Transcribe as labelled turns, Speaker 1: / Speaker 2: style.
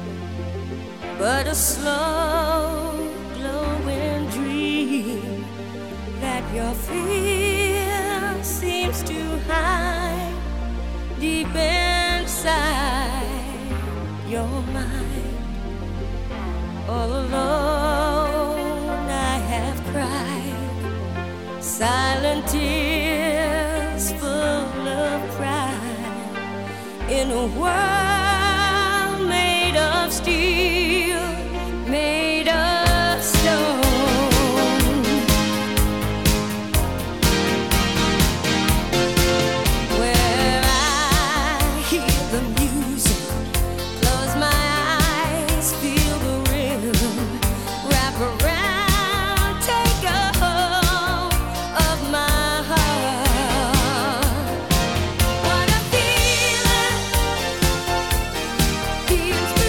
Speaker 1: but a slow glowing dream that your fear seems to hide deep inside your mind. All alone I have cried silent tears full of pride in a world made of steel, made of stone. Where I hear the music, close my eyes, feel the rhythm, wrap around, take a hold of my heart. What a feeling, feels